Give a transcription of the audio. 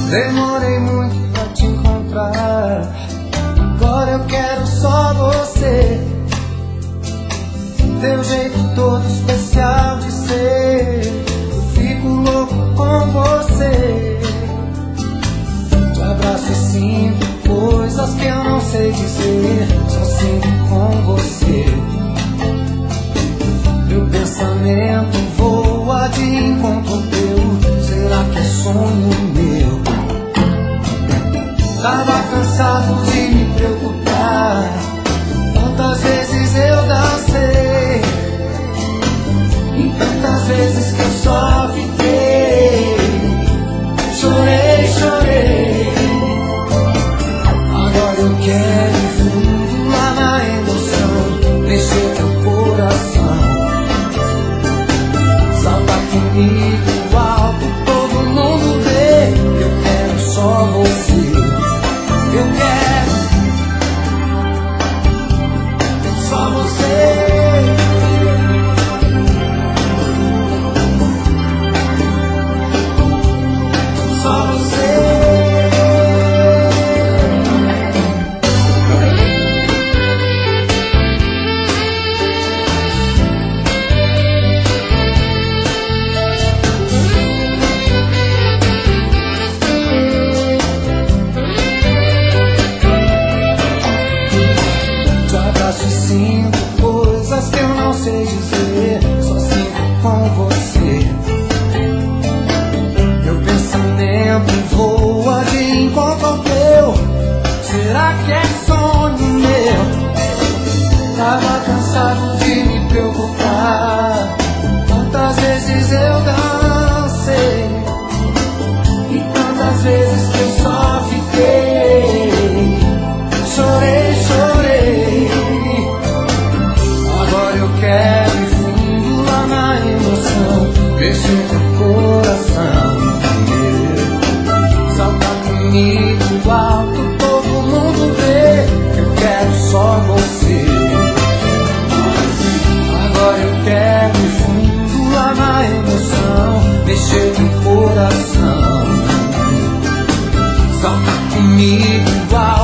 Demorei muito pra te encontrar, agora eu quero só você. Teu jeito todo especial de ser, eu fico louco com você. Te abraço e sinto coisas que eu não sei dizer, só sinto com você. Meu pensamento voa de encontro teu, será que é sonho meu? Tava cansado de me preocupar, tantas vezes eu dancei, e tantas vezes que eu só fiquei. Chorei, chorei. Agora eu quero ir fundo lá na emoção, mexer teu coração. Salta comigo alto, todo mundo vê. Eu quero só você. Eu quero só você. Só você. Te abraço e sinto coisas que eu não sei dizer, só sinto com você. Meu pensamento voa de encontro ao teu, será que é sonho meu? Tava cansado de me preocupar, tantas vezes eu dancei, e tantas vezes que eu só fiquei. Chorei, chorei. Agora eu quero ir fundo lá na emoção, mexer teu coração. Salta comigo alto, todo mundo vê. Eu quero só você. Agora eu quero ir fundo lá na emoção, mexer teu coração. Salta comigo alto.